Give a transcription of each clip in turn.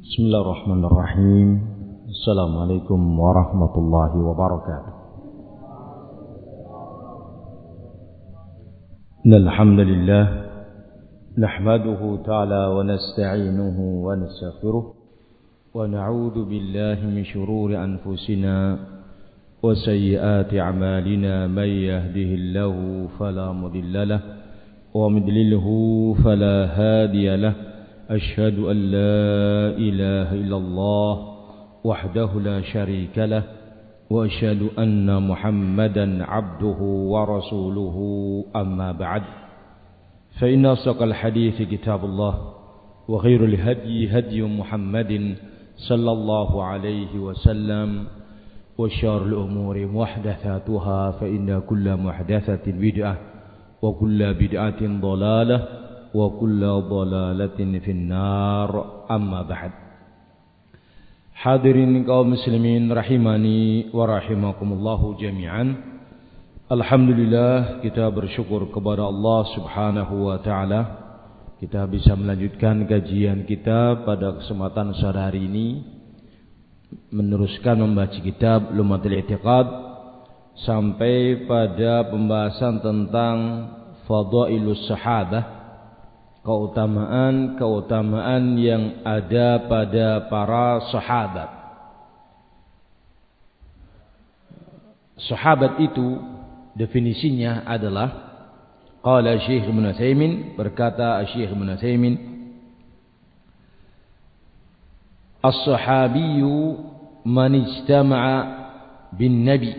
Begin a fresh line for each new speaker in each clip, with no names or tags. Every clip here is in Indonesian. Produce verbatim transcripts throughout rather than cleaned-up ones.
Bismillahirrahmanirrahim. Assalamualaikum warahmatullahi wabarakatuh. Alhamdulillah nahmaduhu ta'ala wa nasta'inuhu wa nastaghfiruh wa na'udzu billahi min shururi anfusina wa sayyiati a'malina may yahdihillahu fala mudilla lahu wa may yudlilhu fala hadiya lahu. أشهد أن لا إله إلا الله وحده لا شريك له وأشهد أن محمدا عبده ورسوله أما بعد فإن أصدق الحديث كتاب الله وخير الهدي هدي محمد صلى الله عليه وسلم وشر الأمور محدثاتها فإن كل محدثة بدعة وكل بدعة ضلالة wa kullu dhalalatin finnar amma ba'd. Hadirin kaum muslimin rahimani wa rahimakumullahu jami'an. Alhamdulillah, kita bersyukur kepada Allah Subhanahu wa taala kita bisa melanjutkan kajian kita pada kesempatan sore hari ini, meneruskan membaca kitab Lum'atul I'tiqad sampai pada pembahasan tentang fadailus sahabah, keutamaan-keutamaan yang ada pada para sahabat. Sahabat itu definisinya adalah, qala Syekh Ibnu Utsaimin, berkata Syekh Ibnu Utsaimin, as-sahabiyyu man ijtama'a bin nabi,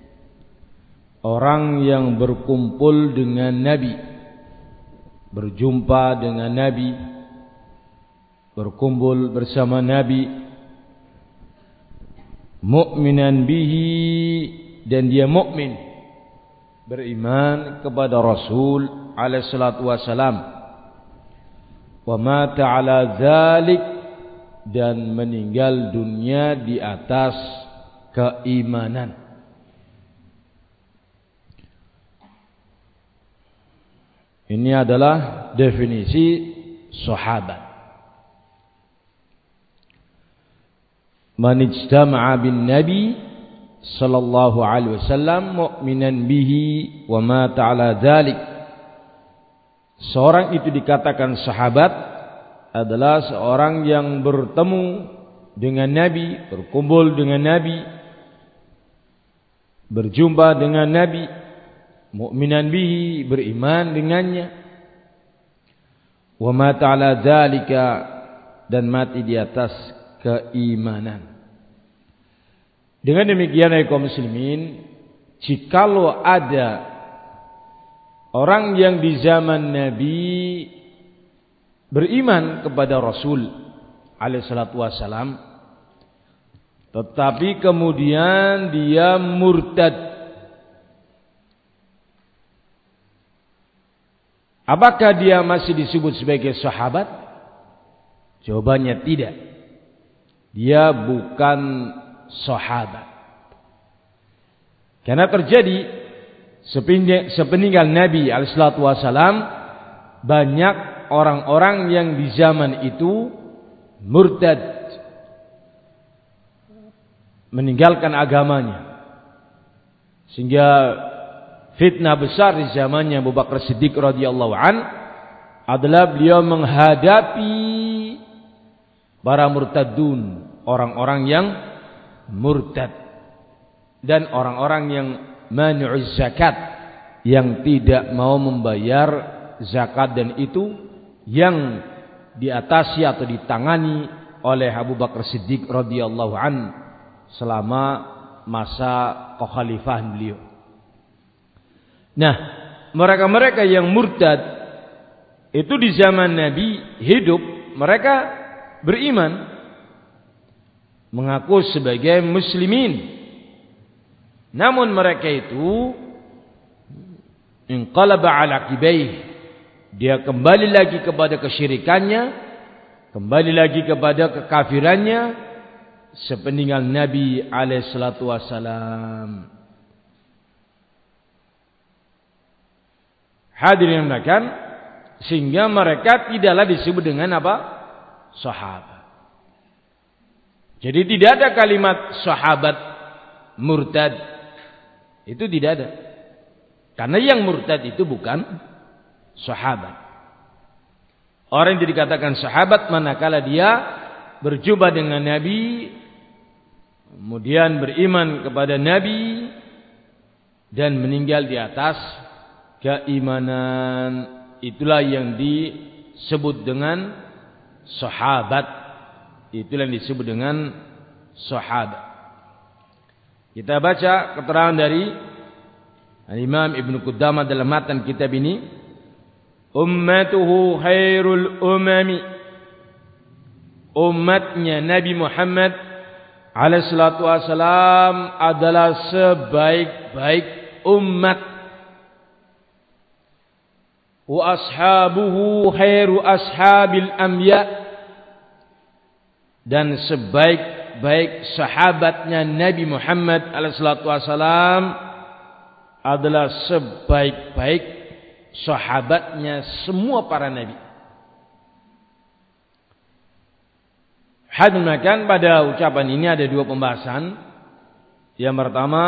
orang yang berkumpul dengan nabi, berjumpa dengan Nabi, berkumpul bersama Nabi, mu'minan bihi, dan dia mukmin, beriman kepada Rasul alaihi salatu wassalam, wa mata ala dzalik, dan meninggal dunia di atas keimanan. Ini adalah definisi sahabat. Man ijtama'a bin nabi sallallahu alaihi wasallam mu'minan bihi wa mata ala dzalik. Seorang itu dikatakan sahabat adalah seorang yang bertemu dengan Nabi, berkumpul dengan Nabi, berjumpa dengan Nabi, mu'minan bihi, beriman dengannya, wa mata ala dzalika, dan mati di atas keimanan. Dengan demikian ya kaum muslimin, jikalau ada orang yang di zaman Nabi beriman kepada Rasul alaihi salatu wassalam, tetapi kemudian dia murtad, apakah dia masih disebut sebagai sahabat? Jawabannya tidak. Dia bukan sahabat. Karena terjadi sepeninggal Nabi alaihi salatu wassalam, banyak orang-orang yang di zaman itu murtad, meninggalkan agamanya, sehingga fitnah besar di zamannya Abu Bakar Siddiq radhiyallahu an adalah beliau menghadapi para murtadun, orang-orang yang murtad dan orang-orang yang mani'uz zakat, yang tidak mau membayar zakat, dan itu yang diatasi atau ditangani oleh Abu Bakar Siddiq radhiyallahu an selama masa kekhalifahan beliau. Nah, mereka-mereka yang murtad itu di zaman Nabi hidup, mereka beriman, mengaku sebagai muslimin. Namun mereka itu inqalaba ala aqibaih, dia kembali lagi kepada kesyirikannya, kembali lagi kepada kekafirannya sepeninggal Nabi alaihi salatu wassalam. Hadirin makan, sehingga mereka tidaklah disebut dengan apa? Sahabat. Jadi tidak ada kalimat sahabat murtad. Itu tidak ada. Karena yang murtad itu bukan sahabat. Orang yang dikatakan sahabat manakala dia berjumpa dengan Nabi, kemudian beriman kepada Nabi dan meninggal di atas keimanan. Itulah yang disebut dengan sahabat. Itulah yang disebut dengan sahabat. Kita baca keterangan dari Imam Ibnu Qudamah dalam matan kitab ini. Ummatuhu khairul umami. Umatnya Nabi Muhammad alaihi salatu wasalam adalah sebaik-baik umat. Wa ashabuhu khairu ashabil anbiya. Dan sebaik-baik sahabatnya Nabi Muhammad alaihi salatu wasalam adalah sebaik-baik sahabatnya semua para nabi. Hadis makan pada ucapan ini ada dua pembahasan. Yang pertama,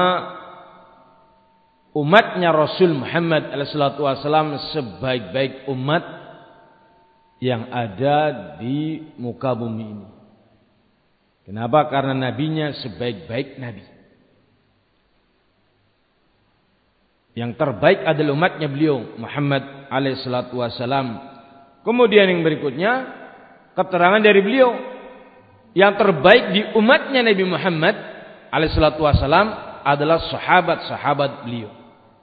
umatnya Rasul Muhammad alaihi salatu wasallam sebaik-baik umat yang ada di muka bumi ini. Kenapa? Karena nabinya sebaik-baik nabi. Yang terbaik adalah umatnya beliau Muhammad alaihi salatu wasallam. Kemudian yang berikutnya keterangan dari beliau, yang terbaik di umatnya Nabi Muhammad alaihi salatu wasallam adalah sahabat-sahabat beliau.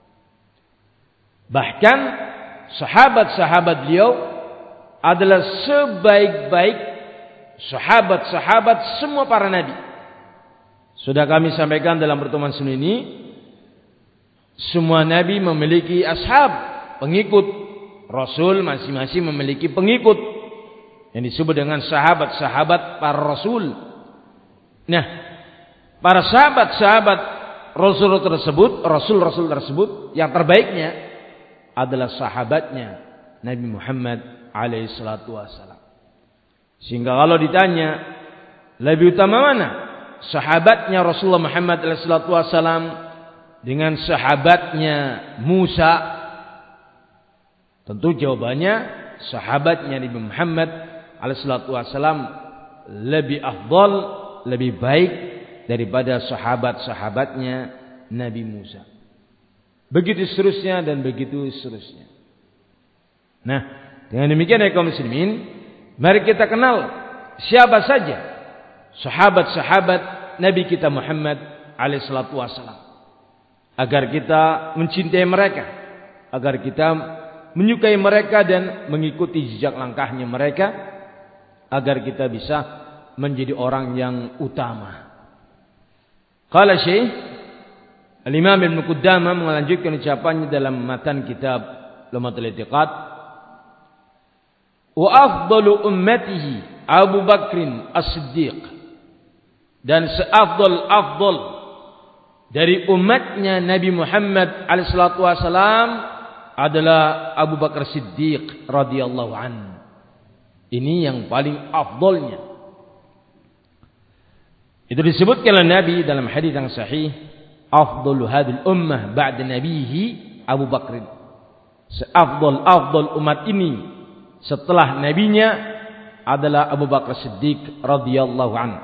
Bahkan sahabat-sahabat beliau adalah sebaik-baik sahabat-sahabat semua para nabi. Sudah kami sampaikan dalam pertemuan sebelum ini, semua nabi memiliki ashab, pengikut. Rasul masing-masing memiliki pengikut yang disebut dengan sahabat-sahabat para rasul. Nah, para sahabat-sahabat rasul tersebut, rasul-rasul tersebut, yang terbaiknya adalah sahabatnya Nabi Muhammad alaihi salatu wasallam. Sehingga kalau ditanya lebih utama mana sahabatnya Rasulullah Muhammad alaihi salatu wasallam dengan sahabatnya Musa, tentu jawabannya sahabatnya Nabi Muhammad alaihi salatu wasallam lebih afdal, lebih baik daripada sahabat-sahabatnya Nabi Musa. Begitu seterusnya dan begitu seterusnya. Nah, dengan demikian ya kaum muslimin, mari kita kenal siapa saja sahabat-sahabat Nabi kita Muhammad alaihi salatu wasallam, agar kita mencintai mereka, agar kita menyukai mereka dan mengikuti jejak langkahnya mereka, agar kita bisa menjadi orang yang utama. Qala Syekh Al-Imam Ibnu Qudamah melanjutkan ucapannya dalam matan kitab Lumatul I'tiqad, wa afdalu ummatihi Abu Bakrin As-Siddiq, dan seafdal-afdal dari umatnya Nabi Muhammad alaihi salatu wasalam adalah Abu Bakar Siddiq radhiyallahu anhu. Ini yang paling afdalnya. Itu disebutkan oleh Nabi dalam hadis yang sahih, afdalu hadhil ummah ba'da nabihi Abu Bakr. Seafdal-afdal umat ini setelah nabinya adalah Abu Bakar Siddiq radhiyallahu anhu.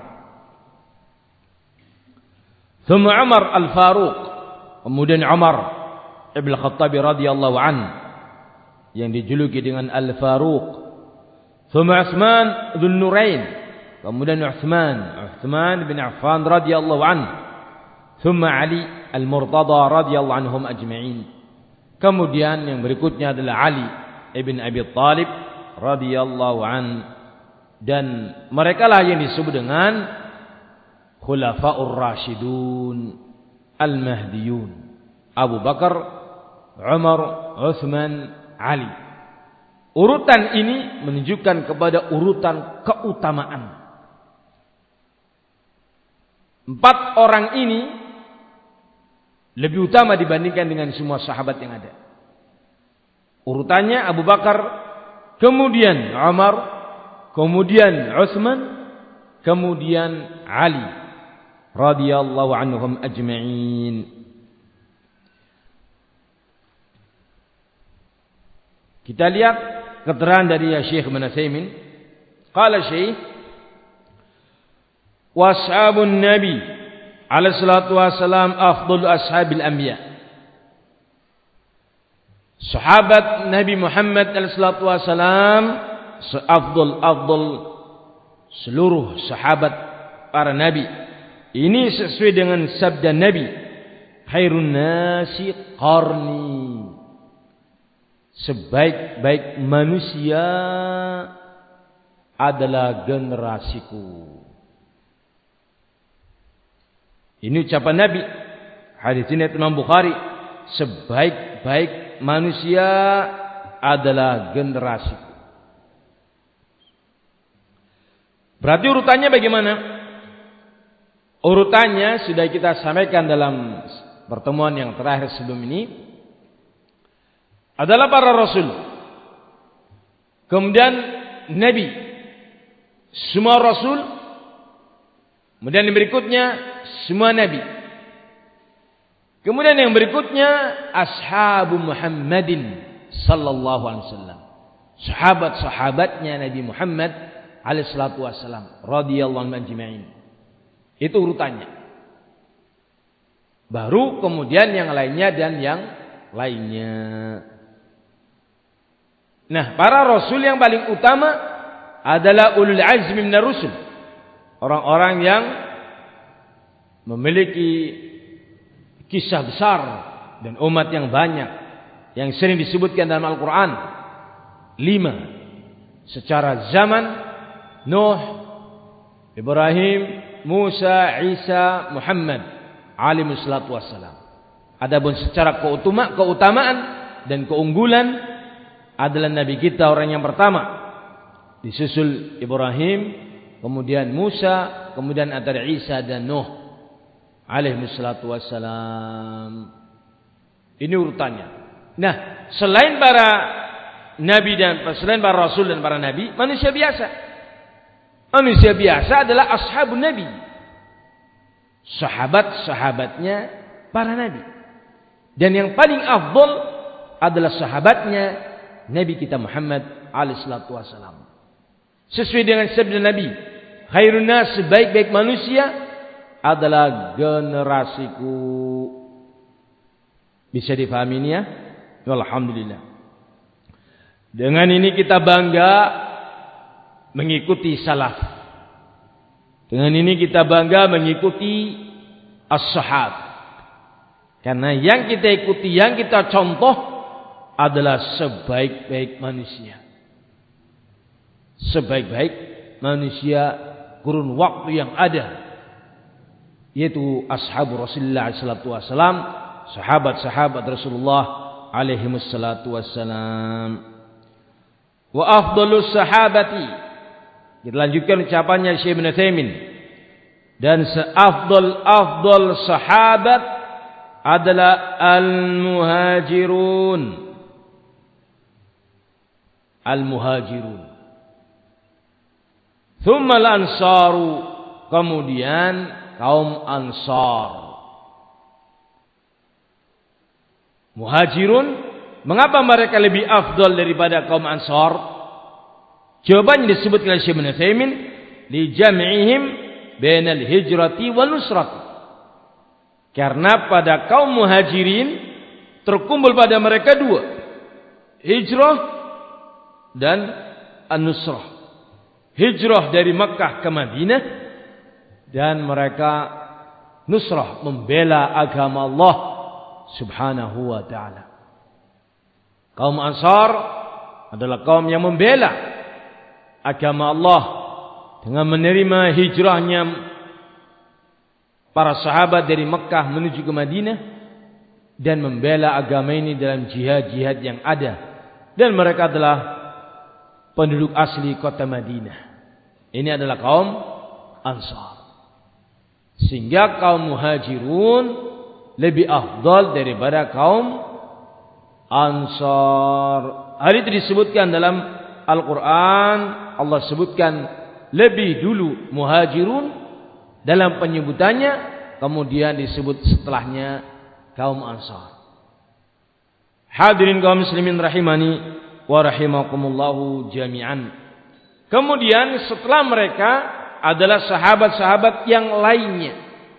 Thumma Umar Al-Faruq, kemudian Umar Ibn Khattab radhiyallahu anhu yang dijuluki dengan Al-Faruq. Thumma Utsman Dzun Nurain, kemudian Utsman Utsman bin Affan radhiyallahu anhu. Thumma Ali Al-Murtada radhiyallahu anhum ajma'in. Kemudian yang berikutnya adalah Ali ibn Abi Thalib radhiyallahu anhu, dan mereka lah yang disebut dengan Khulafaur Rasyidun Al-Mahdiyun, Abu Bakar, Umar, Utsman, Ali. Urutan ini menunjukkan kepada urutan keutamaan. Empat orang ini lebih utama dibandingkan dengan semua sahabat yang ada. Urutannya Abu Bakar, kemudian Umar, kemudian Utsman, kemudian Ali radhiyallahu anhum ajma'in. Kita lihat keterangan dari Syekh Ibnu Utsaimin. Qala Syekh, wa ashabun nabi alaihi salatu wasalam afdhalu ashabil anbiya. Sahabat Nabi Muhammad alaihi salatu wasalam seafdal afdal seluruh sahabat para nabi. Ini sesuai dengan sabda Nabi, khairun nasi qarni. Sebaik-baik manusia adalah generasiku. Ini ucapan Nabi. Hadis ini Imam Bukhari. Sebaik-baik manusia adalah generasiku. Berarti urutannya bagaimana? Urutannya sudah kita sampaikan dalam pertemuan yang terakhir sebelum ini. Adalah para rasul, kemudian nabi, semua rasul, kemudian yang berikutnya semua nabi, kemudian yang berikutnya ashabu Muhammadin sallallahu alaihi wasallam, sahabat-sahabatnya Nabi Muhammad alaihi salatu wasallam radhiyallahu anhum ajma'in. Itu urutannya. Baru kemudian yang lainnya dan yang lainnya. Nah, para rasul yang paling utama adalah ulul azmi minar rusul. Orang-orang yang memiliki kisah besar dan umat yang banyak yang sering disebutkan dalam Al-Qur'an. Lima secara zaman: Nuh, Ibrahim, Musa, Isa, Muhammad alaihi salatu wassalam. Adapun secara keutamaan dan keunggulan adalah Nabi kita orang yang pertama, disusul Ibrahim, kemudian Musa, kemudian antara Isa dan Nuh alaihi salatu wassalam. Ini urutannya. Nah, selain para nabi dan selain para rasul dan para nabi, manusia biasa. Manusia biasa adalah ashabun nabi, sahabat-sahabatnya para nabi. Dan yang paling afdal adalah sahabatnya Nabi kita Muhammad alaihi salatu wasallam. Sesuai dengan sabda Nabi, khairun nas, sebaik-baik manusia adalah generasiku. Bisa difahami ini ya? Alhamdulillah. Dengan ini kita bangga mengikuti salaf. Dengan ini kita bangga mengikuti as-sahab. Karena yang kita ikuti, yang kita contoh adalah sebaik-baik manusia. Sebaik-baik manusia kurun waktu yang ada, yaitu ashabu Rasulullah sallallahu alaihi wasallam, sahabat-sahabat Rasulullah alaihi wassalatu wassalam. Wa afdalus sahabati, kita lanjutkan ucapannya Syekh Ibnu Utsaimin, dan seafdal-afdal sahabat adalah al-muhajirun. Al-muhajirun. Thumma al-ansaru, kemudian kaum Ansar. Muhajirun, mengapa mereka lebih afdal daripada kaum Ansar? Jawabannya disebutkan oleh Syekh Ibnu Utsaimin, li jam'ihim bainal hijrati wal nusrati. Karena pada kaum muhajirin terkumpul pada mereka dua, hijrah dan an-nusrah. Hijrah dari Makkah ke Madinah, dan mereka nusrah, membela agama Allah subhanahu wa ta'ala. Kaum Ansar adalah kaum yang membela agama Allah dengan menerima hijrahnya para sahabat dari Makkah menuju ke Madinah, dan membela agama ini dalam jihad-jihad yang ada. Dan mereka adalah penduduk asli kota Madinah. Ini adalah kaum Ansar. Sehingga kaum Muhajirun lebih afdal daripada kaum Ansar. Hal itu disebutkan dalam Al-Quran. Allah sebutkan, lebih dulu muhajirun dalam penyebutannya, kemudian disebut setelahnya kaum Ansar. Hadirin kaum muslimin rahimani wa rahimakumullahu jami'an. Kemudian setelah mereka adalah sahabat-sahabat yang lainnya,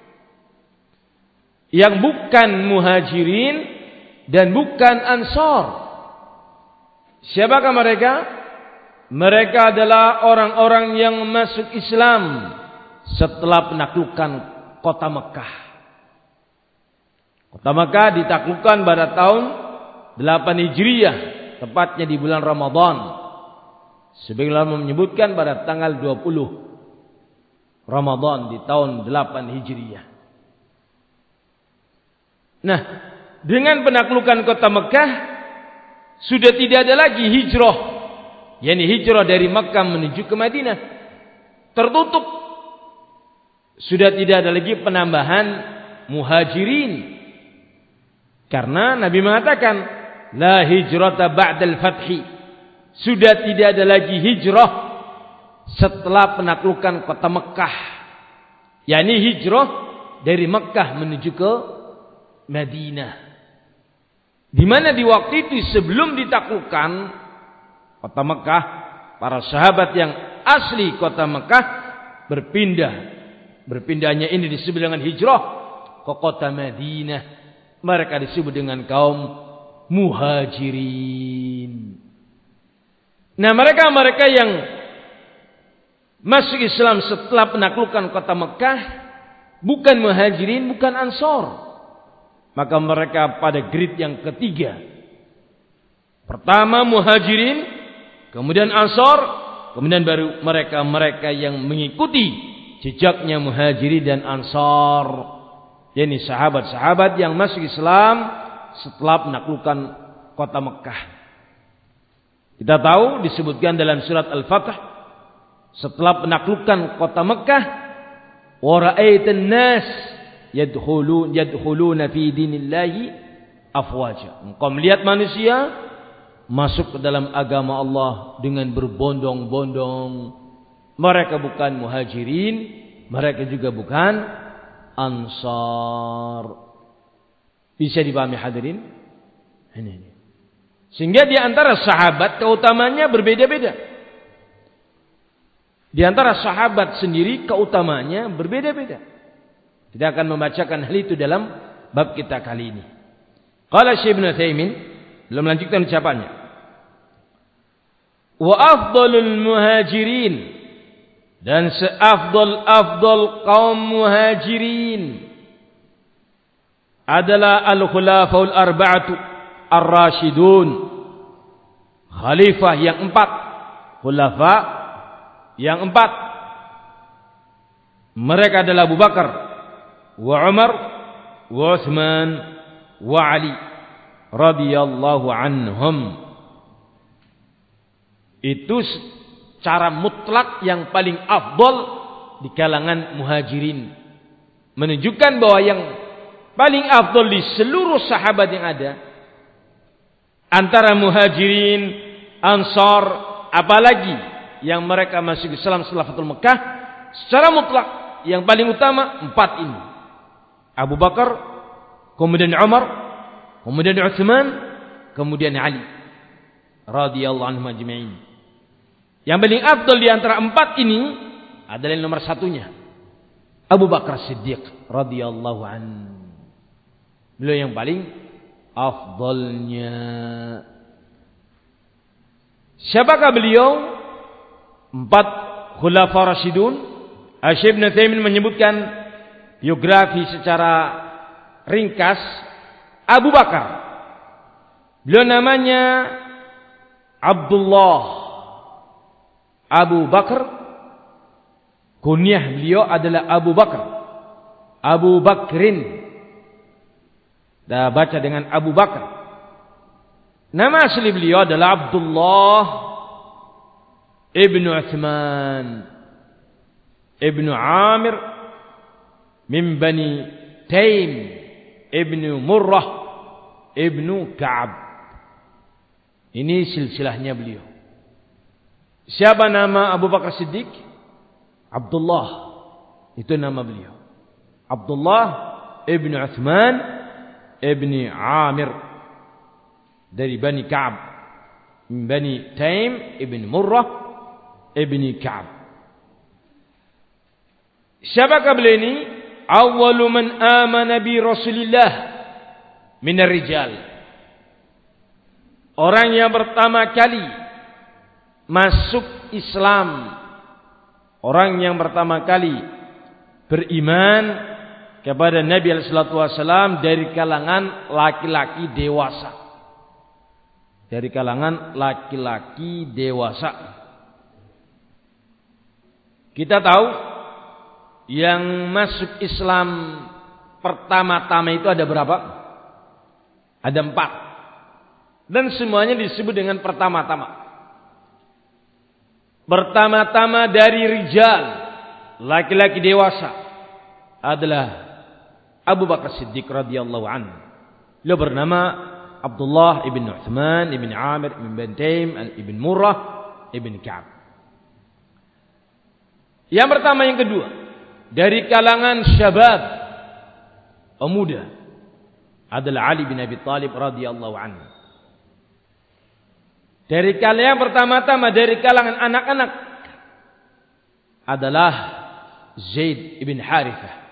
yang bukan muhajirin dan bukan Ansar. Siapakah mereka? Mereka adalah orang-orang yang masuk Islam setelah penaklukan kota Mekah. Kota Mekah ditaklukkan pada tahun delapan Hijriah, tepatnya di bulan Ramadan. Sebagian ulama menyebutkan pada tanggal dua puluh Ramadan di tahun delapan Hijriah. Nah, dengan penaklukan kota Mekah sudah tidak ada lagi hijrah, yakni hijrah dari Mekah menuju ke Madinah. Tertutup. Sudah tidak ada lagi penambahan muhajirin. Karena Nabi mengatakan, la hijrata ba'dal fathi. Sudah tidak ada lagi hijrah setelah penaklukan kota Mekah. yakni hijrah dari Mekah menuju ke Madinah. Di mana di waktu itu sebelum ditaklukkan kota Mekah, para sahabat yang asli kota Mekah berpindah. Berpindahnya ini disebut dengan hijrah ke kota Madinah. Mereka disebut dengan kaum muhajirin. Nah, mereka-mereka yang masuk Islam setelah penaklukan kota Mekah bukan muhajirin, bukan ansor. Maka mereka pada grade yang ketiga. Pertama muhajirin, kemudian ansor, kemudian baru mereka-mereka yang mengikuti jejaknya muhajirin dan ansar, yakni sahabat-sahabat yang masuk Islam setelah penaklukan kota Mekah. Kita tahu disebutkan dalam surat Al-Fath, setelah penaklukan kota Mekah, wa ra'aitan nas yadkhulun yadkhuluna fi dinillahi afwaja. Engkau melihat manusia masuk ke dalam agama Allah dengan berbondong-bondong. Mereka bukan muhajirin, mereka juga bukan ansar. Bisa dipahami hadirin? Ini, ini. Sehingga di antara sahabat keutamanya berbeda-beda. Di antara sahabat sendiri keutamanya berbeda-beda. Kita akan membacakan hal itu dalam bab kita kali ini. Qala Syekh Ibnu Utsaimin, belum melanjutkan ucapannya. Wa afdalul muhajirin, dan seafdal-afdal kaum muhajirin adalah al-khulafaul arba'atu ar-rasyidun, khalifah yang empat, khulafa yang empat. Mereka adalah Abu Bakar, wa Umar, wa Utsman, wa Ali radhiyallahu anhum. Itu cara mutlak yang paling afdal di kalangan muhajirin, menunjukkan bahwa yang paling afdal di seluruh sahabat yang ada antara muhajirin, ansar, apalagi yang mereka masuk Islam setelah Fathul Mekah, secara mutlak yang paling utama empat ini: Abu Bakar, kemudian Umar, kemudian Utsman, kemudian Ali radhiyallahu anhum ajma'in. Yang paling afdal di antara empat ini adalah yang nomor satunya, Abu Bakar Siddiq radhiyallahu anhu. Beliau yang paling afdalnya. Siapakah beliau? Empat khulafa rasyidun. Syekh Ibnu Utsaimin menyebutkan biografi secara ringkas. Abu Bakar, beliau namanya Abdullah Abu Bakar, kunyah beliau adalah Abu Bakar, Abu Bakrin. Dah baca dengan Abu Bakar. Nama asli beliau adalah Abdullah ibnu Utsman ibnu Amir min Bani Taim ibnu Murrah ibnu Ka'ab. Ini silsilahnya beliau. Siapa nama Abu Bakar Siddiq? Abdullah, itu nama beliau. Abdullah ibn Uthman ibn Amir dari Bani Ka'ab, Bani Taim ibn Murrah ibn Ka'ab. Siapakah beliau ini? Awwalu man amana bi Rasulillah minar rijal. Orang yang pertama kali masuk Islam, orang yang pertama kali beriman kepada Nabi alaihi salatu wasallam dari kalangan laki-laki dewasa. Dari kalangan laki-laki dewasa. Kita tahu yang masuk Islam pertama-tama itu ada berapa? Ada empat. Dan semuanya disebut dengan pertama-tama. Pertama-tama dari rijal, laki-laki dewasa, adalah Abu Bakar Siddiq radhiyallahu anhu. Beliau bernama Abdullah ibn Uthman ibn Amir ibn Bantaim ibn Murrah ibn Ka'ab. Yang pertama, yang kedua, dari kalangan syabab, pemuda, adalah Ali bin Abi Thalib radhiyallahu anhu. Dari kalangan pertama-tama dari kalangan anak-anak adalah Zaid ibn Harithah.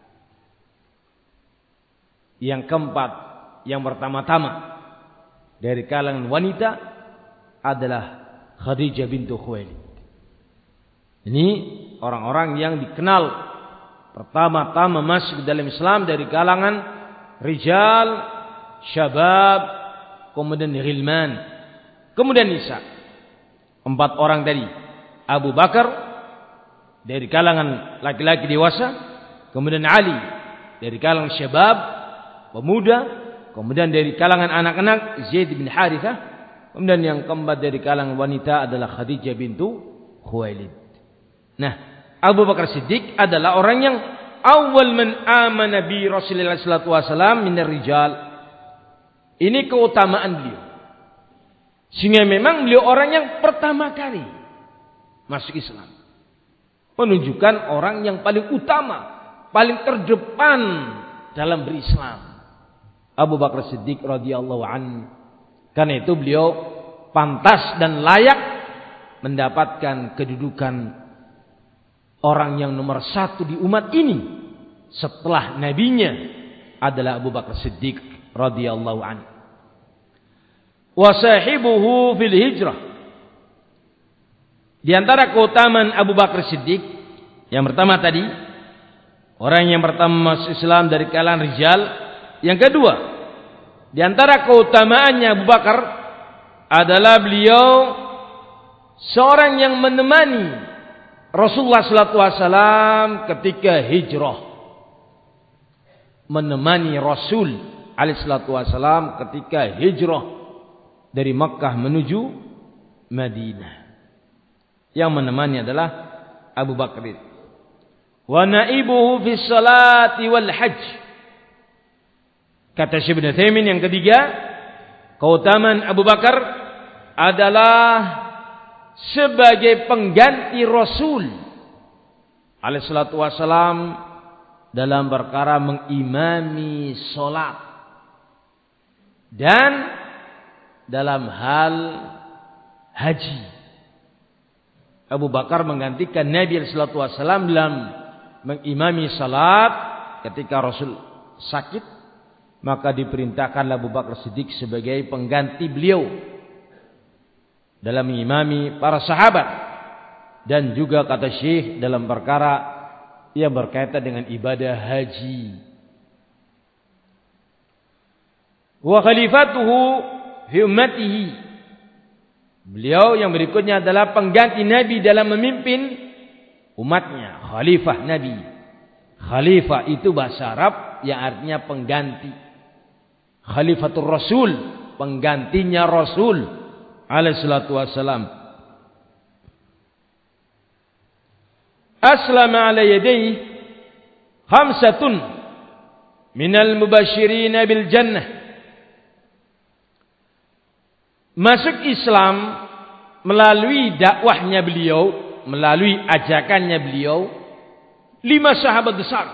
Yang keempat, yang pertama-tama dari kalangan wanita adalah Khadijah bintu Khuwailid. Ini orang-orang yang dikenal pertama-tama masuk dalam Islam dari kalangan rijal, syabab, kemudian ghilman, kemudian nisa. Empat orang tadi. Abu Bakar dari kalangan laki-laki dewasa, kemudian Ali dari kalangan syabab, pemuda, kemudian dari kalangan anak-anak Zaid bin Harithah, kemudian yang keempat dari kalangan wanita adalah Khadijah bintu Khuwailid. Nah, Abu Bakar Siddiq adalah orang yang awal man amana bi Rasulullah sallallahu alaihi wasallam minar rijal. Ini keutamaan beliau. Sehingga memang beliau orang yang pertama kali masuk Islam. Menunjukkan orang yang paling utama, paling terdepan dalam berislam. Abu Bakar Siddiq radhiyallahu anhu. Karena itu beliau pantas dan layak mendapatkan kedudukan orang yang nomor satu di umat ini setelah nabinya adalah Abu Bakar Siddiq radhiyallahu anhu. Wa sahibuhu fil hijrah. Di antara keutamaan Abu Bakar Siddiq, yang pertama tadi, orang yang pertama masuk Islam dari kalangan rijal. Yang kedua, di antara keutamaannya Abu Bakar adalah beliau seorang yang menemani Rasulullah sallallahu alaihi wasallam ketika hijrah. Menemani Rasul alaihi wasallam ketika hijrah dari Makkah menuju Madinah. Yang menemani adalah Abu Bakar. Wa naibuhu fi salati wal hajj. Kata Syekh Ibnu Utsaimin yang ketiga, keutamaan Abu Bakar adalah sebagai pengganti Rasul alaihi salatu wasallam dalam perkara mengimami salat dan dalam hal haji. Abu Bakar menggantikan Nabi alaihi salatu wasallam dalam mengimami salat ketika Rasul sakit, maka diperintahkan Abu Bakar Siddiq sebagai pengganti beliau dalam mengimami para sahabat, dan juga kata Syekh dalam perkara yang berkaitan dengan ibadah haji. Wa khalifatuhu fi ummatihi. Beliau yang berikutnya adalah pengganti Nabi dalam memimpin umatnya, khalifah Nabi. Khalifah itu bahasa Arab yang artinya pengganti. Khalifatul Rasul, penggantinya Rasul alaihi salatu wassalam. Aslama ala yadayhi khamsatun minal mubasyirin bil jannah. Masuk Islam melalui dakwahnya beliau
melalui ajakannya beliau lima sahabat besar.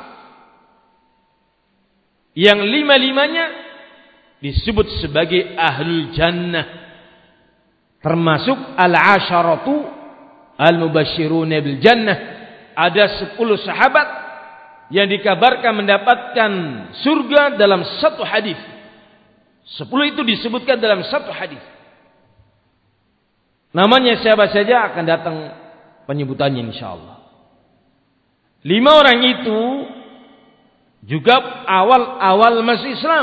Yang lima-limanya disebut sebagai ahlul jannah. Termasuk al-asharatu al-mubashshiruna bil jannah. Ada sepuluh sahabat yang dikabarkan mendapatkan surga dalam satu hadis. Sepuluh itu disebutkan dalam satu hadis. Namanya siapa saja akan datang penyebutannya insyaallah. Lima orang itu juga awal-awal masuk Islam.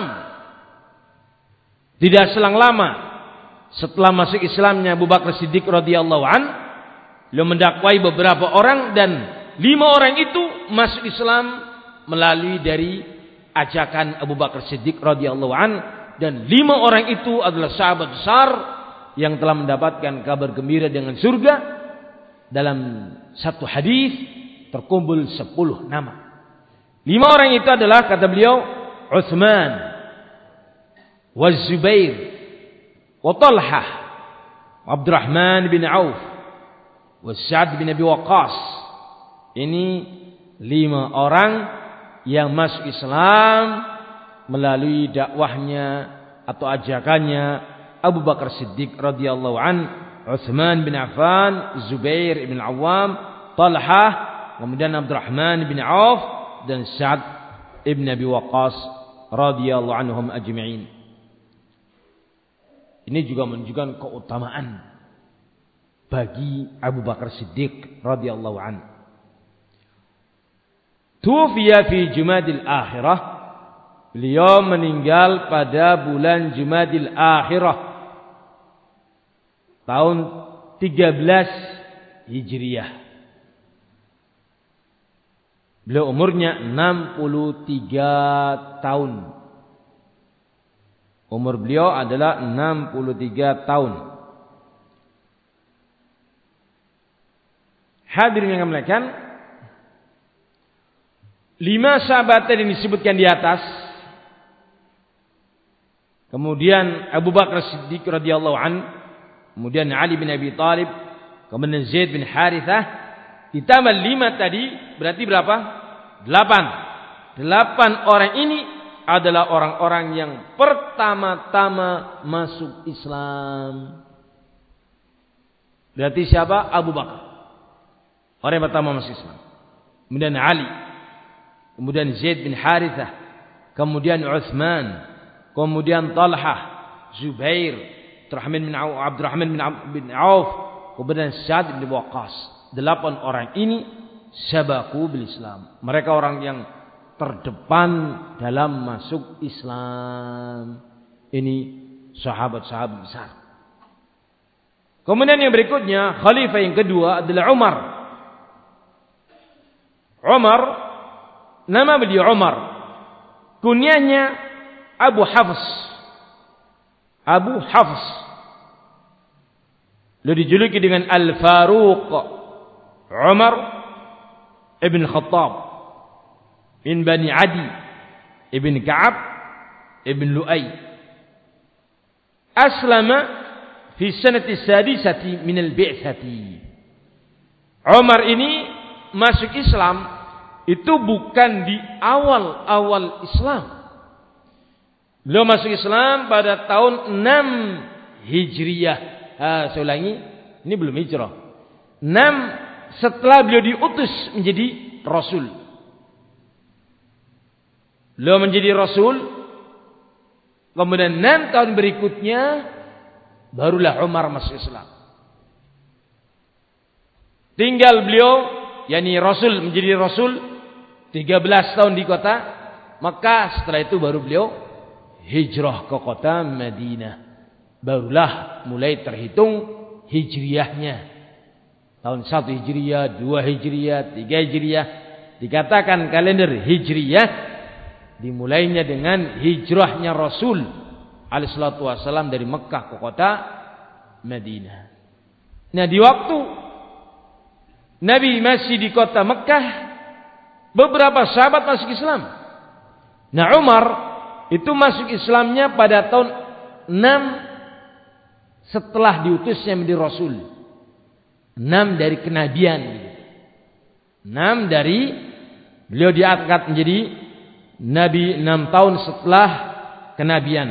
Tidak selang lama setelah masuk Islamnya Abu Bakar Siddiq radhiyallahu an, beliau mendakwai beberapa orang dan lima orang itu masuk Islam melalui dari ajakan Abu Bakar Siddiq radhiyallahu an, dan lima orang itu adalah sahabat besar yang telah mendapatkan kabar gembira dengan surga. Dalam satu hadis terkumpul sepuluh nama. Lima orang itu adalah, kata beliau, Utsman, wa Zubair, wa Talhah, Abdurrahman bin Auf, wa Sa'ad bin Abi Waqqas. Ini lima orang yang masuk Islam melalui dakwahnya atau ajakannya Abu Bakar Siddiq radhiyallahu an, Utsman bin Affan, Zubair bin Awam, Talhah, kemudian Abdurrahman bin Auf dan Sa'ad ibn Abi Waqqas radhiyallahu anhum ajma'in. Ini juga menunjukkan keutamaan bagi Abu Bakar Siddiq radhiyallahu an. Tufiya fi Jumadil Akhirah. Beliau meninggal pada bulan Jumadil Akhirah tahun tiga belas Hijriah. Beliau umurnya enam puluh tiga tahun. Umur beliau adalah enam puluh tiga tahun. Hadirin yang dimuliakan, lima sahabat yang disebutkan di atas, kemudian Abu Bakar Siddiq radhiyallahu an, kemudian Ali bin Abi Thalib, kemudian Zaid bin Harithah, ditambah lima tadi berarti berapa? Delapan. Delapan orang ini adalah orang-orang yang pertama-tama masuk Islam. Berarti siapa? Abu Bakar, orang yang pertama masuk Islam. Kemudian Ali, kemudian Zaid bin Harithah, kemudian Utsman, kemudian Talhah, Zubair, Abdurrahman bin Auf, Abdurrahman bin Auf, kemudian Sa'ad bin Waqqas. Delapan orang ini sabaku bil Islam. Mereka orang yang terdepan dalam masuk Islam. Ini sahabat-sahabat besar. Kemudian yang berikutnya, khalifah yang kedua adalah Umar. Umar, nama beliau Umar. Kunyahnya Abu Hafs. Abu Hafs. Beliau dijuluki dengan Al-Faruq. Umar ibn Khattab bin Bani Adi ibn Ka'ab ibn Lu'ay. Aslama fi sanati sadisati min al-bi'tsati. Umar ini masuk Islam itu bukan di awal-awal Islam. Beliau masuk Islam pada tahun enam Hijriyah. Ah, saya ulangi, ini belum hijrah. enam setelah beliau diutus menjadi Rasul. Beliau menjadi Rasul. Kemudian enam tahun berikutnya barulah Umar masuk Islam. Tinggal beliau, yakni Rasul menjadi Rasul tiga belas tahun di kota Makkah. Setelah itu baru beliau hijrah ke kota Madinah. Barulah mulai terhitung hijriyahnya. Tahun satu Hijriyah, dua Hijriyah, tiga Hijriyah. Dikatakan kalender Hijriyah dimulainya dengan hijrahnya Rasul alaihi salatu wasallam dari Mekah ke kota Madinah. Nah, di waktu Nabi masih di kota Mekah, beberapa sahabat masuk Islam. Nah, Umar itu masuk Islamnya pada tahun enam setelah diutusnya menjadi Rasul. Enam dari kenabian. Enam dari beliau diangkat menjadi nabi enam tahun setelah kenabian.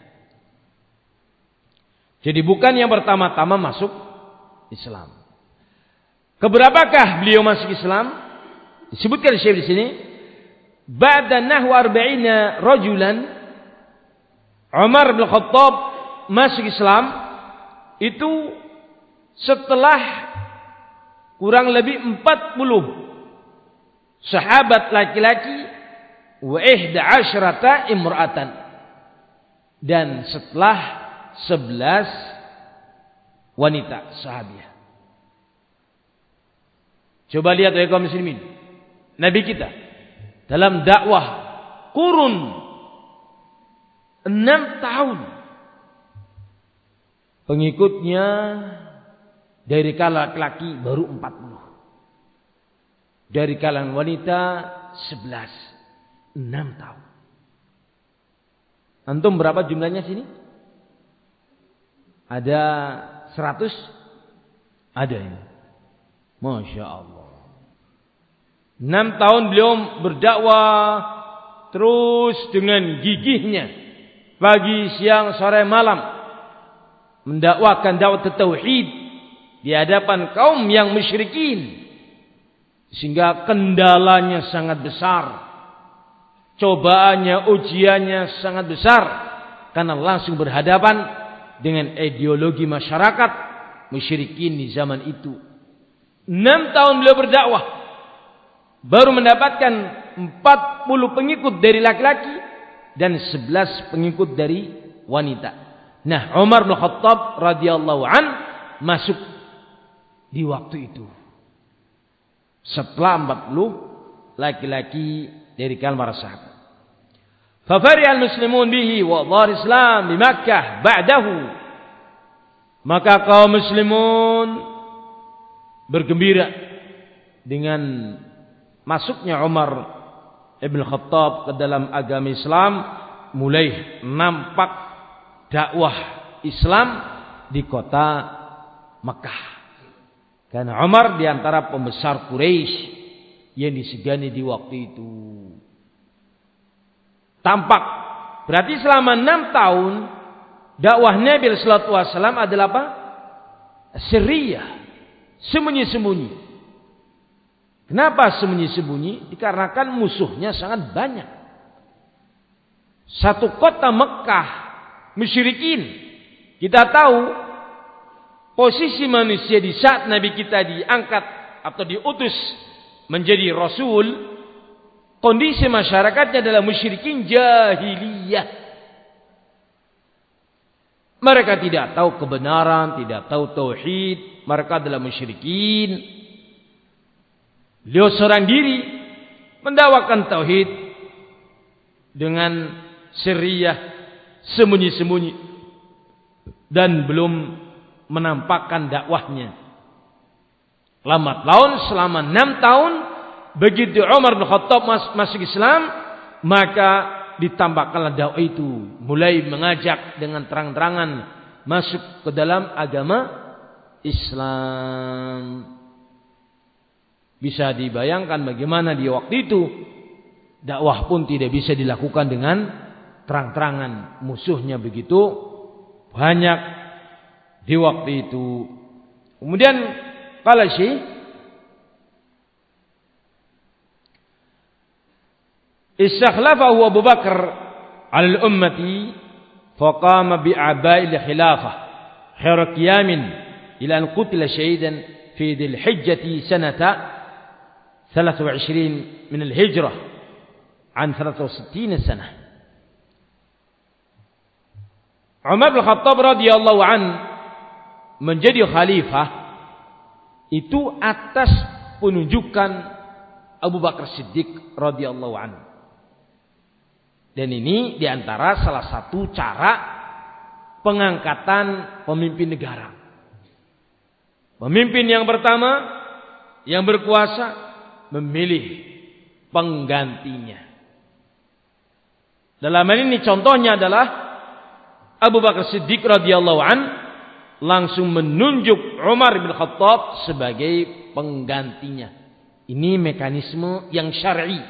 Jadi bukan yang pertama-tama masuk Islam. Keberapakah beliau masuk Islam? Disebutkan di Syekh di sini, ba'da nahwa arba'ina rajulan, Umar bin Khattab masuk Islam itu setelah kurang lebih empat puluh sahabat laki-laki wa ihda asyrata imra'atan, dan setelah sebelas wanita sahabiah. Coba lihat ya kaum muslimin, Nabi kita dalam dakwah kurun enam tahun, pengikutnya dari kalangan laki-laki baru empat puluh, dari kalangan wanita sebelas. Enam tahun. Antum berapa jumlahnya sini? Ada seratus? Ada ini. Masya Allah. Enam tahun beliau berdakwah terus dengan gigihnya, pagi, siang, sore, malam, mendakwakan dakwah tauhid di hadapan kaum yang musyrikin, sehingga kendalanya sangat besar, cobaannya, ujiannya sangat besar, karena langsung berhadapan dengan ideologi masyarakat musyrikin di zaman itu. Enam tahun beliau berdakwah, baru mendapatkan empat puluh pengikut dari laki-laki dan sebelas pengikut dari wanita. Nah, Umar bin Khattab radhiyallahu an masuk di waktu itu setelah empat puluh laki-laki dari kalangan para sahabat. Fafariha al-muslimun bihi wa dhar Islam di Makkah ba'dahu. Maka kaum muslimun bergembira dengan masuknya Umar ibn Khattab ke dalam agama Islam, mulai nampak dakwah Islam di kota Makkah. Karena Umar diantara pembesar Quraisy yang disegani di waktu itu. Tampak berarti selama enam tahun dakwah Nabi sallallahu alaihi wasallam adalah apa? Sirriyah, sembunyi-sembunyi. Kenapa sembunyi-sembunyi? Dikarenakan musuhnya sangat banyak. Satu kota Mekah musyrikin. Kita tahu posisi manusia di saat Nabi kita diangkat atau diutus menjadi Rasul, kondisi masyarakatnya adalah musyrikin jahiliyah. Mereka tidak tahu kebenaran, tidak tahu tauhid, mereka adalah musyrikin. Beliau seorang diri mendakwakan tauhid dengan sirriyah, sembunyi-sembunyi, dan belum menampakkan dakwahnya. Lambat laun selama enam tahun, begitu Umar bin Khattab masuk Islam, maka ditambahkanlah dakwah itu, mulai mengajak dengan terang-terangan masuk ke dalam agama Islam. Bisa dibayangkan bagaimana di waktu itu dakwah pun tidak bisa dilakukan dengan terang-terangan, musuhnya begitu banyak di waktu itu. Kemudian qala Syekh, istakhlafahu Abu Bakar al ummati faqama bi'aba'il khilafah khairu qiyamin ila an qutila shahidan fi dhil hijjati sanata ثلاثة وعشرين من الهجرة عن ثلاثة وستين سنة. Umar bin Khattab radhiyallahu an menjadi khalifah itu atas penunjukan Abu Bakar Siddiq radhiyallahu an. Dan ini diantara salah satu cara pengangkatan pemimpin negara. Pemimpin yang pertama yang berkuasa memilih penggantinya. Dalam hal ini contohnya adalah Abu Bakar Siddiq radhiyallahu an langsung menunjuk Umar bin Khattab sebagai penggantinya. Ini mekanisme yang syar'i.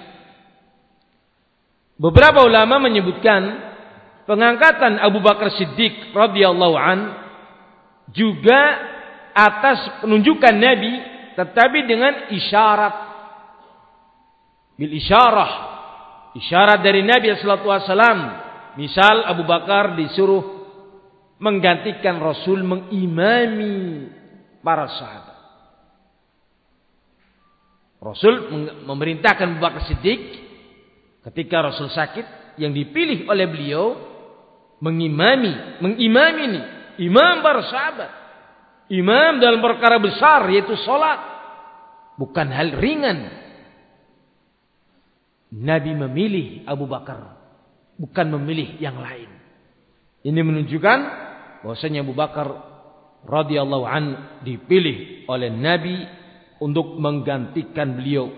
Beberapa ulama menyebutkan pengangkatan Abu Bakar Siddiq radhiyallahu an juga atas penunjukan Nabi, tetapi dengan isyarat. Bil isyarah. Isyarat dari Nabi sallallahu alaihi wasallam. Misal Abu Bakar disuruh menggantikan Rasul mengimami para sahabat. Rasul memerintahkan Abu Bakar Siddiq ketika Rasul sakit, yang dipilih oleh beliau mengimami, mengimami ini, imam para sahabat. Imam dalam perkara besar yaitu salat. Bukan hal ringan. Nabi memilih Abu Bakar, bukan memilih yang lain. Ini menunjukkan bahwasanya Abu Bakar radhiyallahu an dipilih oleh Nabi untuk menggantikan beliau.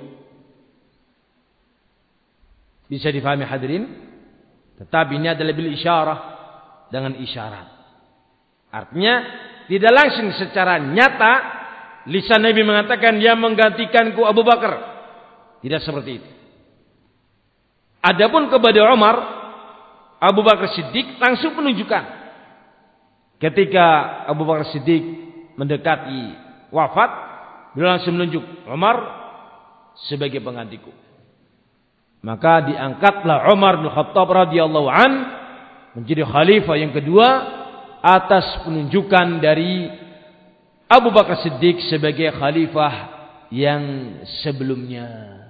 Bisa difahami hadirin? Tetapi ini adalah bil isyarah, dengan isyarat. Artinya tidak langsung secara nyata lisan Nabi mengatakan dia menggantikanku Abu Bakar. Tidak seperti itu. Adapun kepada Umar, Abu Bakar Siddiq langsung menunjukkan. Ketika Abu Bakar Siddiq mendekati wafat, beliau langsung menunjuk Umar sebagai penggantiku. Maka diangkatlah Umar bin Khattab radhiyallahu an menjadi khalifah yang kedua atas penunjukan dari Abu Bakar Siddiq sebagai khalifah yang sebelumnya.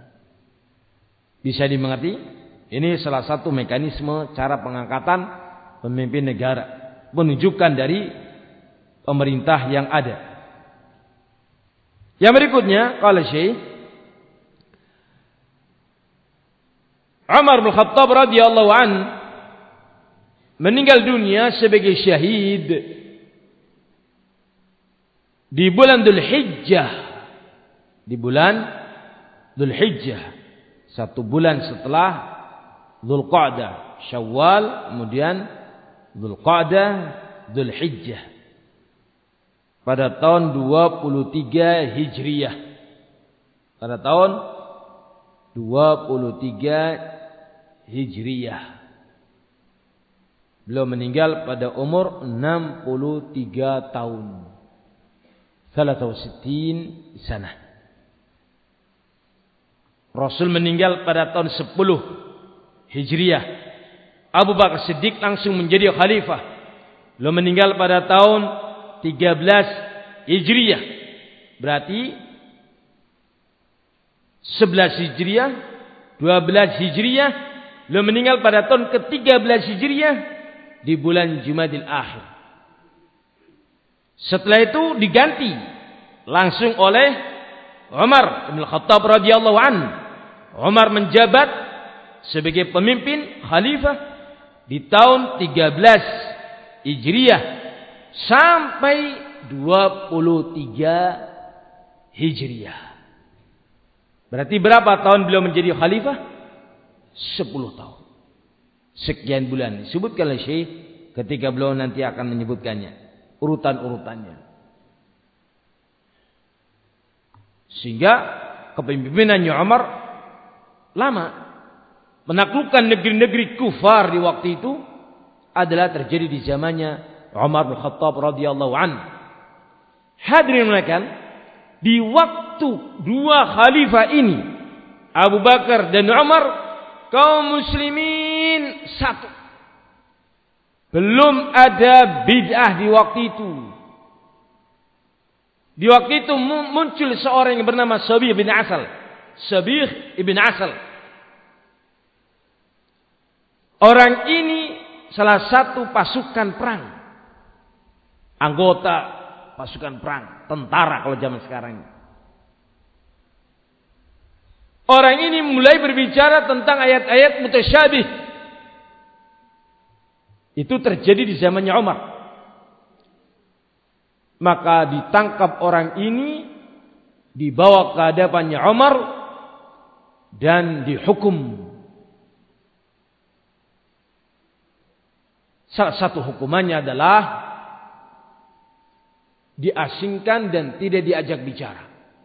Bisa dimengerti? Ini salah satu mekanisme cara pengangkatan pemimpin negara, penunjukan dari pemerintah yang ada. Yang berikutnya, qala Syekh Umar bin Khattab radhiyallahu an meninggal dunia sebagai syahid di bulan Dzulhijjah. Di bulan Dzulhijjah, satu bulan setelah Dzulqa'dah, Syawal, kemudian Dzulqa'dah, Dzulhijjah. Pada tahun dua puluh tiga Hijriyah. Pada tahun dua puluh tiga Hijriyah. Beliau meninggal pada umur enam puluh tiga tahun. tiga puluh enam sana. Rasul meninggal pada tahun sepuluh Hijriyah. Abu Bakar Siddiq langsung menjadi khalifah. Beliau meninggal pada tahun tiga belas Hijriyah. Berarti sebelas Hijriyah, dua belas Hijriyah. Beliau meninggal pada tahun ke tiga belas Hijriyah di bulan Jumadil Akhir. Setelah itu diganti langsung oleh Umar bin Khattab radhiyallahu an. Umar menjabat sebagai pemimpin khalifah di tahun tiga belas Hijriyah sampai dua puluh tiga Hijriyah. Berarti berapa tahun beliau menjadi khalifah? sepuluh tahun. Sekian bulan disebutkan oleh Syekh ketika beliau nanti akan menyebutkannya, urutan-urutannya. Sehingga kepemimpinannya Umar lama. Menaklukkan negeri-negeri kufar di waktu itu adalah terjadi di zamannya Umar bin Khattab radhiyallahu an. Hadirin sekalian, di waktu dua khalifah ini, Abu Bakar dan Umar, kaum muslimin satu. Belum ada bid'ah di waktu itu. Di waktu itu muncul seorang yang bernama Sabih bin Asal. Sabih ibn Asal. Orang ini salah satu pasukan perang. Anggota pasukan perang. Tentara kalau zaman sekarang. Orang ini mulai berbicara tentang ayat-ayat mutasyabih. Itu terjadi di zamannya Umar. Maka ditangkap orang ini, dibawa ke hadapannya Umar dan dihukum. Salah satu hukumannya adalah diasingkan dan tidak diajak bicara.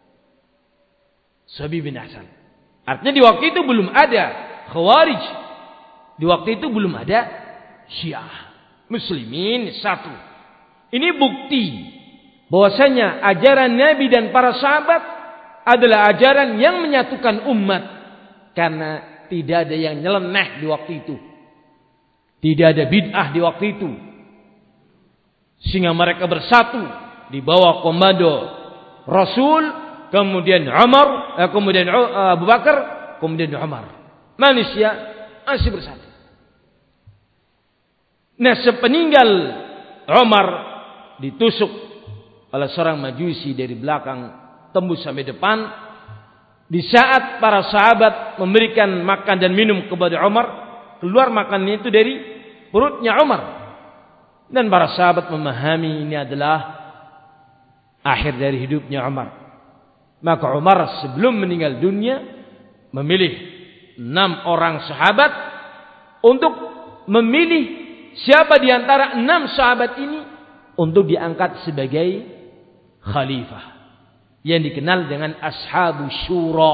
Sabi bin Hasan. Artinya di waktu itu belum ada Khawarij. Di waktu itu belum ada Syiah. Muslimin satu. Ini bukti bahwasanya ajaran Nabi dan para sahabat adalah ajaran yang menyatukan umat. Karena tidak ada yang nyeleneh di waktu itu. Tidak ada bid'ah di waktu itu. Sehingga mereka bersatu di bawah komando Rasul, kemudian Umar, eh, kemudian Abu Bakar, kemudian Umar. Manusia masih bersatu. Nah, sepeninggal Umar ditusuk oleh seorang Majusi dari belakang tembus sampai depan. Di saat para sahabat memberikan makan dan minum kepada Umar, keluar makanan itu dari perutnya Umar. Dan para sahabat memahami ini adalah akhir dari hidupnya Umar. Maka Umar sebelum meninggal dunia memilih enam orang sahabat untuk memilih siapa di antara enam sahabat ini untuk diangkat sebagai khalifah yang dikenal dengan Ashabu Syura.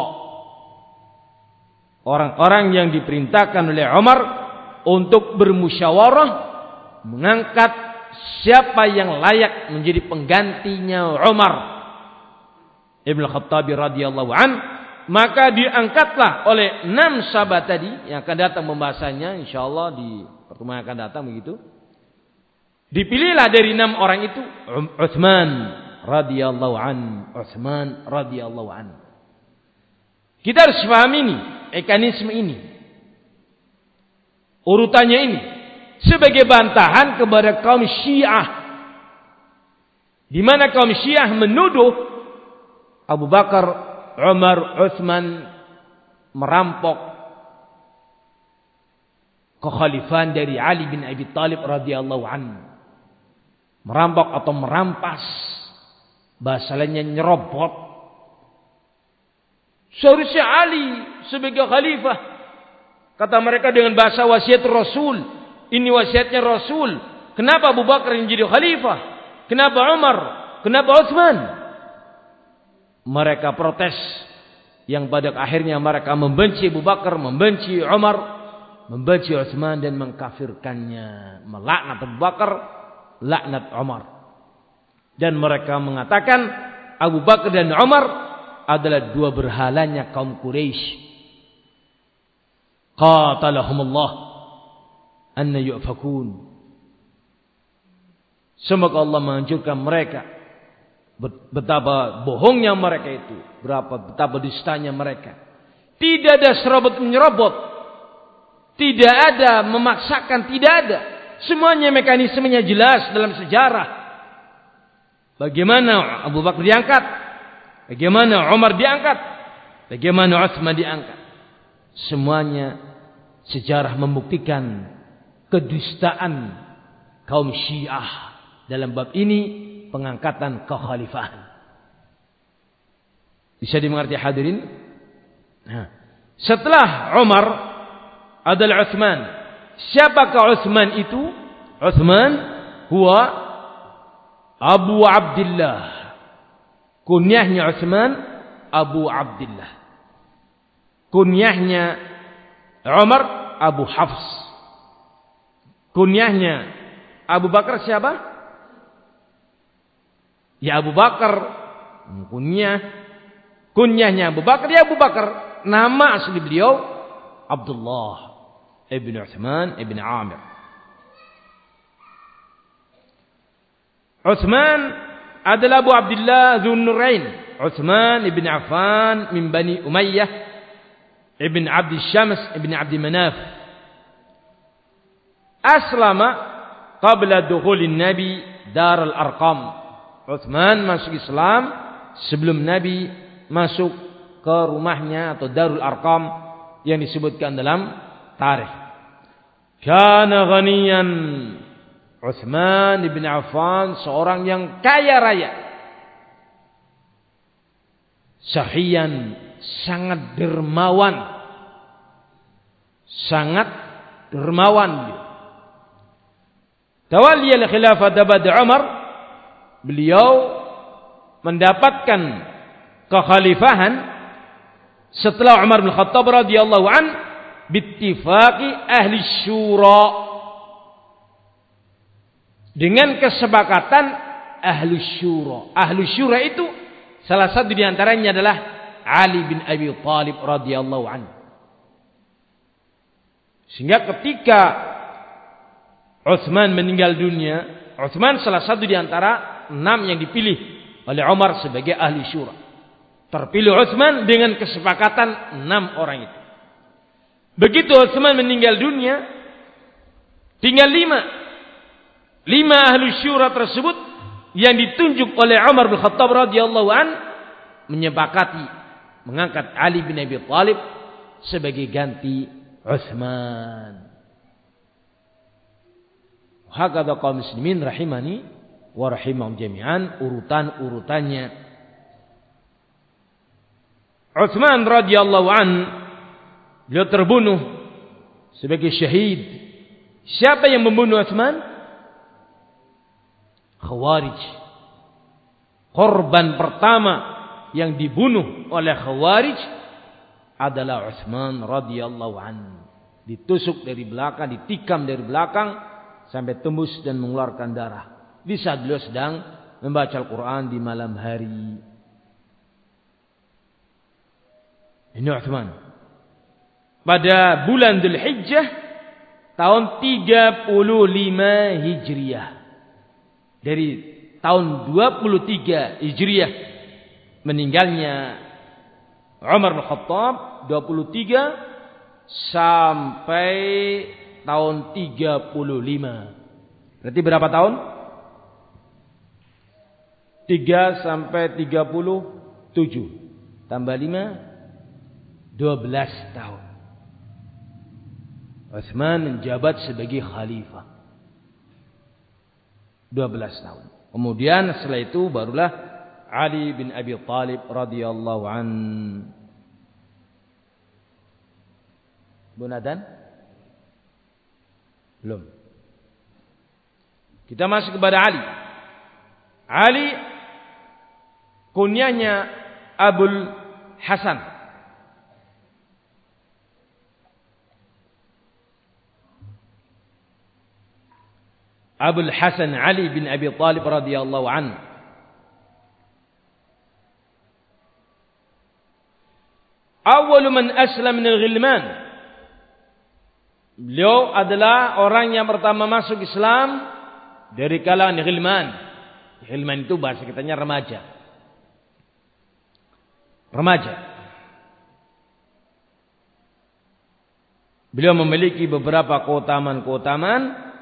Orang-orang yang diperintahkan oleh Umar untuk bermusyawarah mengangkat siapa yang layak menjadi penggantinya Umar Ibn Khattab radhiyallahu an. Maka diangkatlah oleh enam sahabat tadi yang akan datang membahasanya insyaallah di pertemuan yang akan datang begitu. Dipilihlah dari enam orang itu Utsman radhiyallahu an, Utsman radhiyallahu an. Kita harus pahami ini, mekanisme ini. Urutannya ini sebagai bantahan kepada kaum Syiah. Di mana kaum Syiah menuduh Abu Bakar, Umar, Utsman merampok kekhalifahan dari Ali bin Abi Thalib radhiyallahu anhu. Merampok atau merampas, bahasa lainnya nyerobot. Seharusnya Ali sebagai khalifah. Kata mereka dengan bahasa wasiat Rasul. Ini wasiatnya Rasul. Kenapa Abu Bakar yang jadi khalifah? Kenapa Umar? Kenapa Utsman? Mereka protes. Yang pada akhirnya mereka membenci Abu Bakar, membenci Umar, membenci Utsman dan mengkafirkannya. Melaknat Abu Bakar, laknat Umar. Dan mereka mengatakan Abu Bakar dan Umar adalah dua berhalanya kaum Quraisy. Qatalahumullah anna yu'fakun. Semoga Allah menghancurkan mereka. Betapa bohongnya mereka itu, berapa betapa dustanya mereka. Tidak ada serobot menyerobot, tidak ada memaksakan, tidak ada. Semuanya mekanismenya jelas dalam sejarah. Bagaimana Abu Bakar diangkat, bagaimana Umar diangkat, bagaimana Utsman diangkat. Semuanya sejarah membuktikan kedustaan kaum Syiah dalam bab ini. Pengangkatan kekhalifahan. Bisa dimengerti hadirin? Nah, setelah Umar adalah Utsman. Siapakah Utsman itu? Utsman huwa Abu Abdullah. Kunyahnya Utsman Abu Abdullah. Kunyahnya Umar Abu Hafs. Kunyahnya Abu Bakar siapa? Ya Abu Bakar, kunyah, kunyahnya Abu Bakar, ya Abu Bakar. Nama asli beliau Abdullah ibn Utsman ibn Amir. Utsman adalah Abu Abdullah Dzun Nurain. Utsman ibn Affan min Bani Umayyah ibn Abd Syams ibn Abd Manaf. Aslama qabla dukhulin Nabi Dar al-Arqam. Utsman masuk Islam sebelum Nabi masuk ke rumahnya atau Darul Arqam yang disebutkan dalam tarikh. Kana ghaniyan. Utsman bin Affan seorang yang kaya raya. Sahiyan, sangat dermawan. Sangat dermawan. Tawalli al-khilafah ba'da Umar. beliau mendapatkan kekhalifahan setelah Umar bin Khattab radhiyallahu an bittifaqi ahli syura, dengan kesepakatan ahli syura. Ahli syura itu salah satu di antaranya adalah Ali bin Abi Thalib radhiyallahu an. Sehingga ketika Utsman meninggal dunia, Utsman salah satu di antara enam yang dipilih oleh Umar sebagai ahli syura. Terpilih Utsman dengan kesepakatan enam orang itu. Begitu Utsman meninggal dunia, tinggal lima. Lima ahli syura tersebut yang ditunjuk oleh Umar bin Khattab radhiyallahu an menyepakati mengangkat Ali bin Abi Thalib sebagai ganti Utsman. Hakadha kaum muslimin rahimani wa rahimahum jami'an, urutan-urutannya. Utsman radhiyallahu an beliau terbunuh sebagai syahid. Siapa yang membunuh Utsman? Khawarij. Korban pertama yang dibunuh oleh Khawarij adalah Utsman radhiyallahu an. Ditusuk dari belakang, ditikam dari belakang sampai tembus dan mengeluarkan darah. Di saat beliau sedang membaca Al-Quran di malam hari. Ini Utsman. Pada bulan Dzulhijjah tahun tiga puluh lima Hijriah. Dari tahun dua puluh tiga Hijriah meninggalnya Umar bin Khattab, dua puluh tiga sampai tahun tiga puluh lima. Berarti berapa tahun? tiga sampai tiga puluh tujuh. Tambah lima, dua belas tahun. Utsman menjabat sebagai khalifah. dua belas tahun. Kemudian setelah itu barulah Ali bin Abi Thalib radhiyallahu an. Bunadan? Belum. Kita masuk kepada Ali. Ali kunyanya Abul Hasan. Abul Hasan Ali bin Abi Thalib radhiyallahu an. Awal man aslam min al-ghilman. Beliau adalah orang yang pertama masuk Islam dari kalangan ghilman. Ghilman itu bahasa kitanya remaja. Remaja. Beliau memiliki beberapa keutamaan-keutamaan.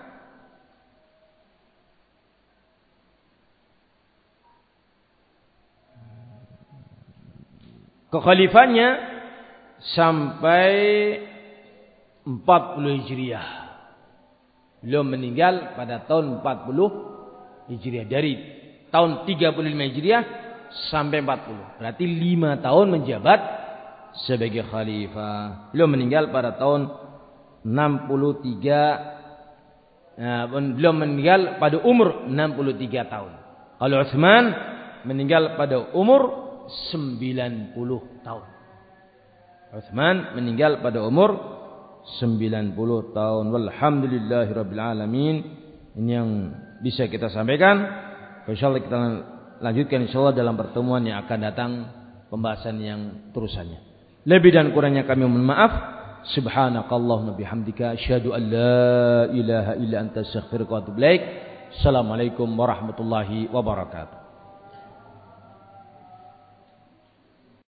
Kekhalifannya sampai empat puluh Hijriah. Beliau meninggal pada tahun empat puluh Hijriah. Dari tahun tiga puluh lima Hijriah sampai empat puluh. Berarti lima tahun menjabat sebagai khalifah. Beliau meninggal pada tahun enam puluh tiga. Nah, beliau meninggal pada umur enam puluh tiga tahun. Kalau Utsman meninggal pada umur sembilan puluh tahun. Utsman meninggal pada umur sembilan puluh tahun. Walhamdulillahirabbil alamin. Ini yang bisa kita sampaikan. Insyaallah kita lanjutkan insyaallah dalam pertemuan yang akan datang, pembahasan yang terusannya. Lebih dan kurangnya kami mohon maaf. Subhanakallahumma bihamdika asyhadu an la ilaha illa anta astaghfiruka wa atubu ilaik. Assalamualaikum warahmatullahi wabarakatuh.